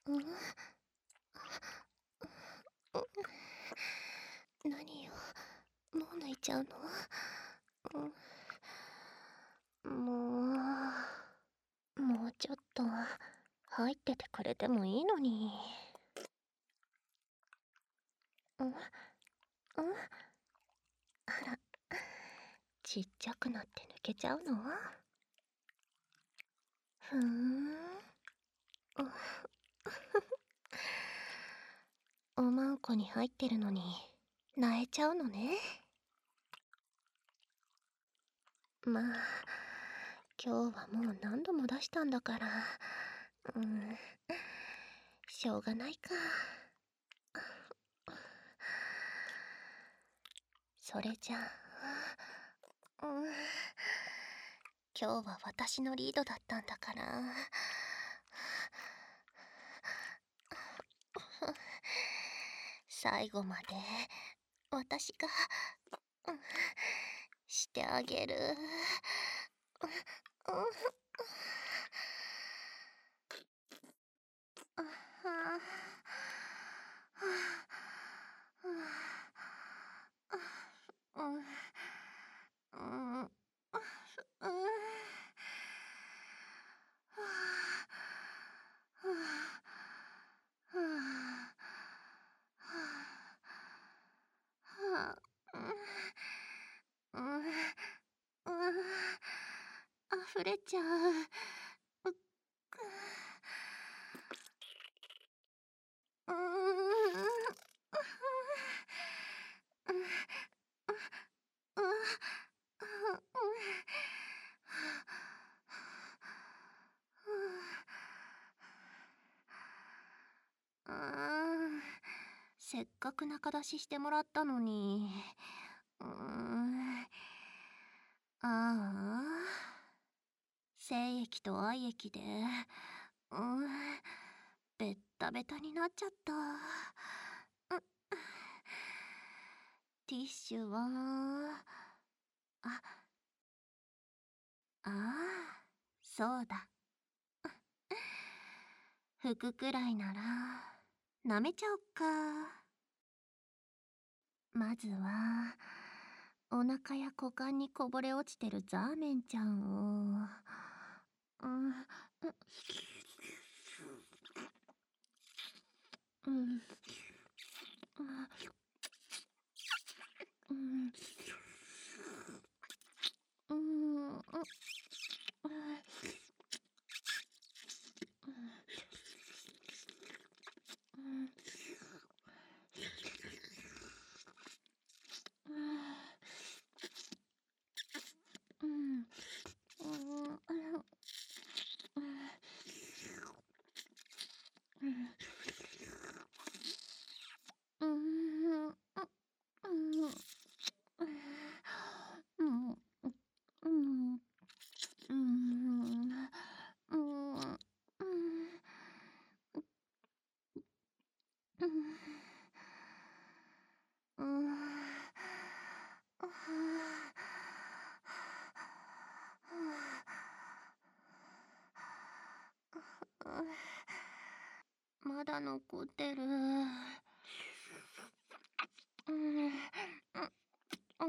うん、何よ、もう泣いちゃうの？もうちょっと入っててくれてもいいのに。うん、うん、あら、ちっちゃくなって抜けちゃうの？ふーん。おまんこに入ってるのに泣えちゃうのね。まあ、今日はもう何度も出したんだから、うん、しょうがないか。それじゃあ、今日は私のリードだったんだから、最後まで私が、うん、してあげる。溢れちゃう。せっかく仲出ししてもらったのに。ああ、精液と愛液で、ベッタベタになっちゃった。ティッシュは、あ、ああ、そうだ。服くらいなら、舐めちゃおっか。まずは、お腹や股間にこぼれ落ちてるザーメンちゃんを、うん、うん、うん、うん、うん、うん、うん、うん、うん、うん、うん、まだ残ってる。うん、うん、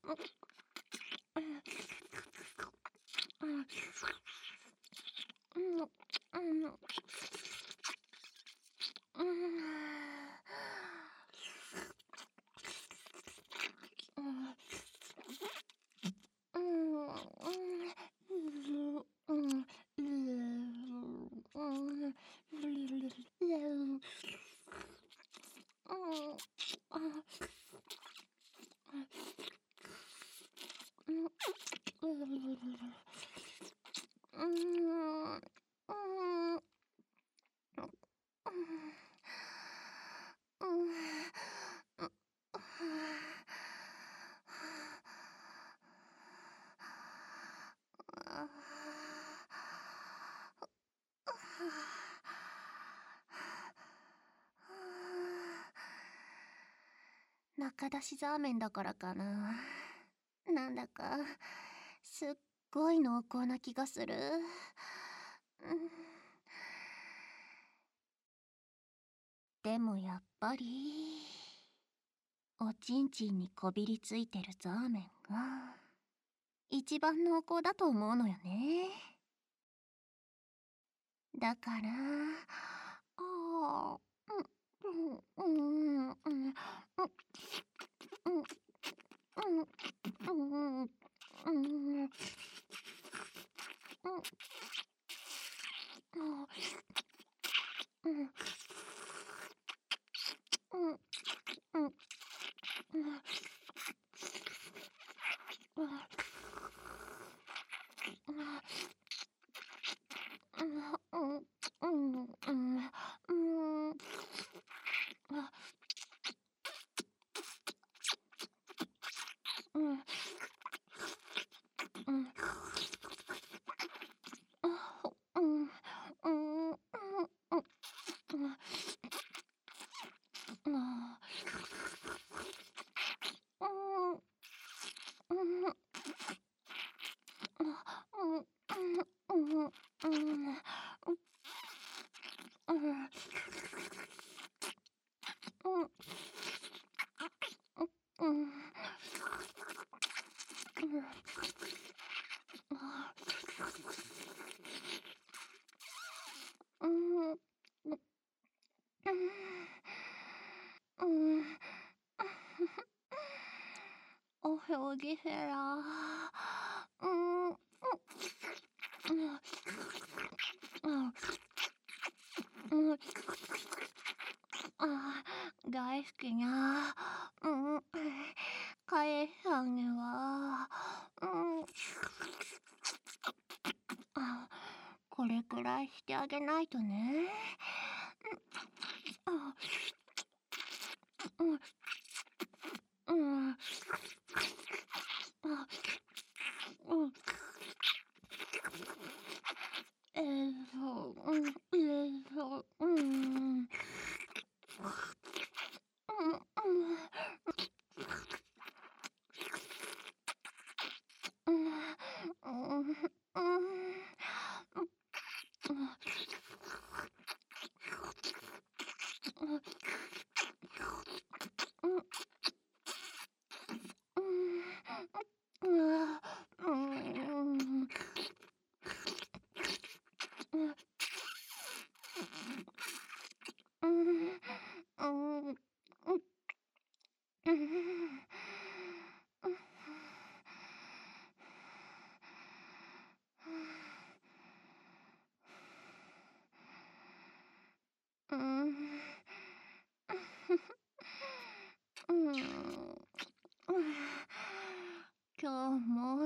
中出しザーメンだからかな。なんだか、すっごい濃厚な気がする。 でもやっぱりおちんちんにこびりついてるザーメンが一番濃厚だと思うのよね。だからあうんうんうんうんうんうんうんうんうんお行儀フェラ大好きなカエさんにはこれくらいしてあげないとね。今日も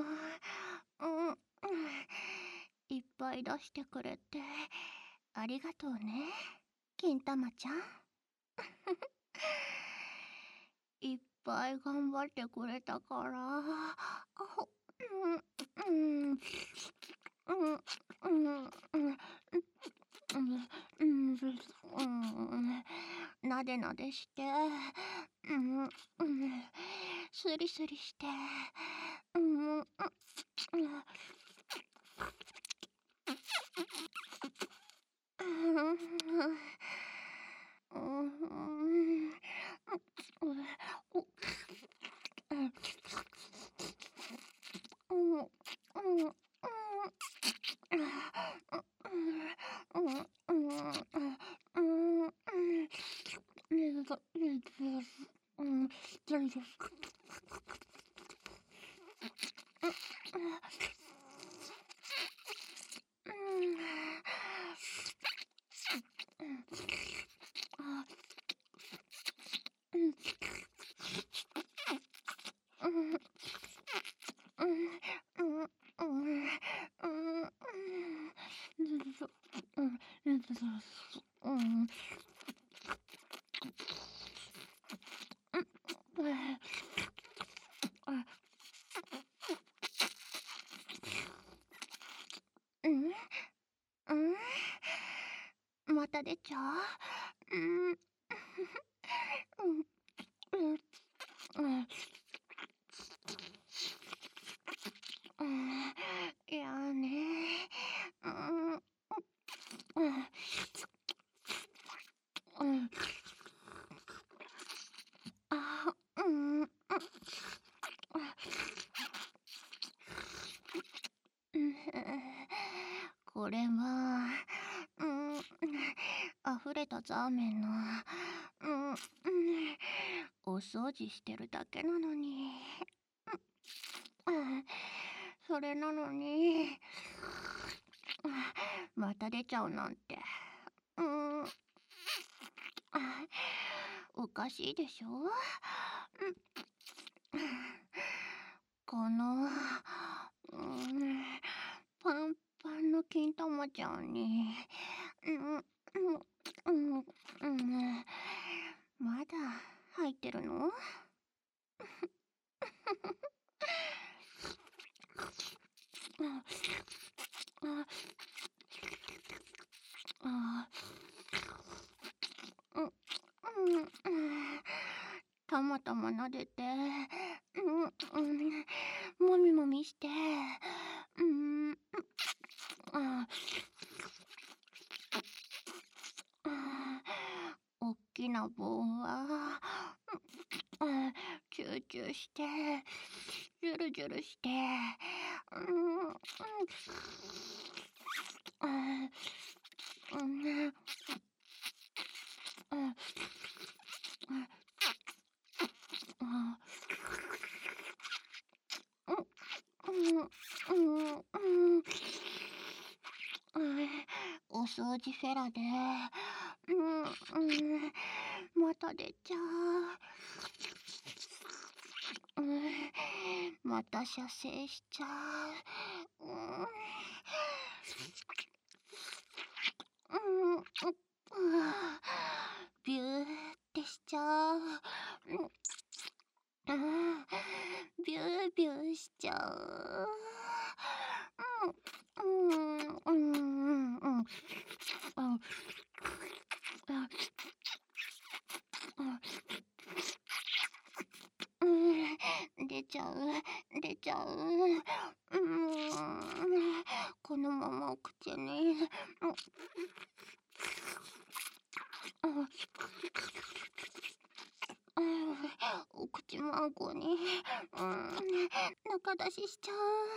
いっぱい出してくれてありがとうね、金玉ちゃん。いっぱい頑張ってくれたからなでなでしてスリスリしてまた出ちゃういやね溢れたザーメンのお掃除してるだけなのに、それなのにまた出ちゃうなんて、おかしいでしょ。このパンパンの金玉ちゃんにまだ入ってるの？たまたま撫でて、もみもみして、おっきな棒は、チューチューして、ジュルジュルして、お掃除フェラで、また出ちゃう。また射精しちゃう。ビューってしちゃう。ビュービューしちゃう。出ちゃう、出ちゃう。このままお口に。お口まんこに中出ししちゃう。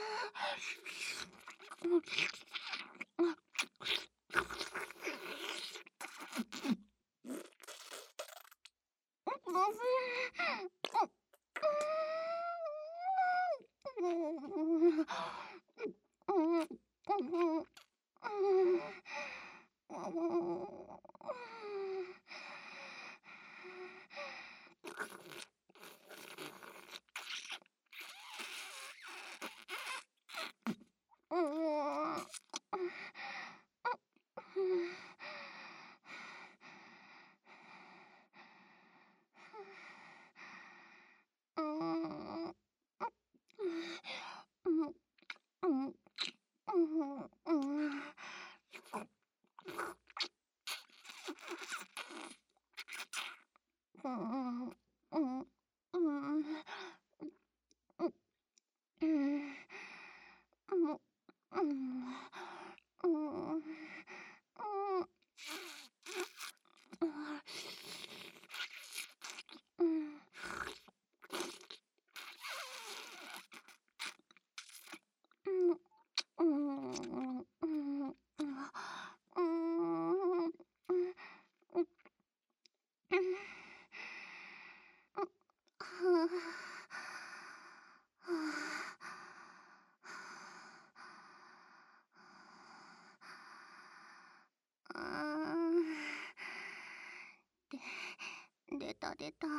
出た出た。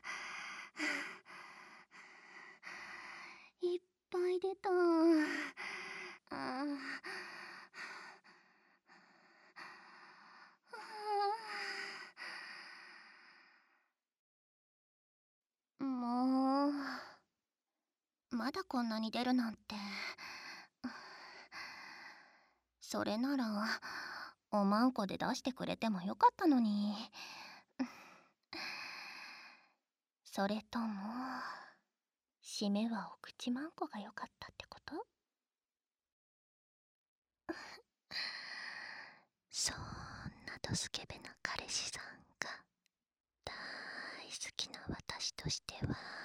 いっぱい出た。もう、まだこんなに出るなんて。それならおまんこで出してくれてもよかったのに。それとも締めはお口まんこがよかったってこと？そんなドスケベな彼氏さんが大好きな私としては